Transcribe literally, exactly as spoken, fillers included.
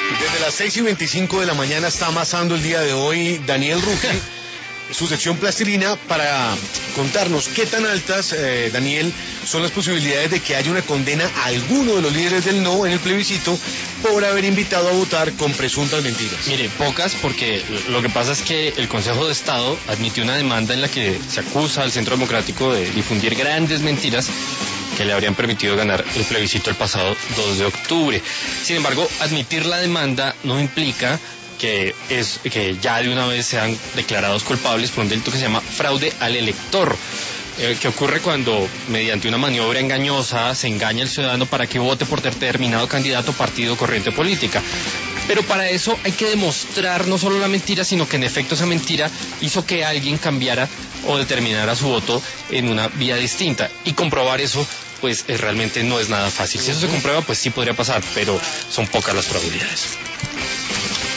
Desde las seis y veinticinco de la mañana está amasando el día de hoy Daniel Ruge su sección Plastilina para contarnos qué tan altas, eh, Daniel, son las posibilidades de que haya una condena a alguno de los líderes del no en el plebiscito por haber invitado a votar con presuntas mentiras. Mire, pocas, porque lo que pasa es que el Consejo de Estado admitió una demanda en la que se acusa al Centro Democrático de difundir grandes mentiras que le habrían permitido ganar el plebiscito el pasado dos de octubre. Sin embargo, admitir la demanda no implica que es que ya de una vez sean declarados culpables por un delito que se llama fraude al elector, eh, que ocurre cuando mediante una maniobra engañosa se engaña al ciudadano para que vote por determinado candidato, partido, corriente política. Pero para eso hay que demostrar no solo la mentira, sino que en efecto esa mentira hizo que alguien cambiara o determinara su voto en una vía distinta. Y comprobar eso, pues eh, realmente no es nada fácil. Si eso se comprueba, pues sí podría pasar, pero son pocas las probabilidades.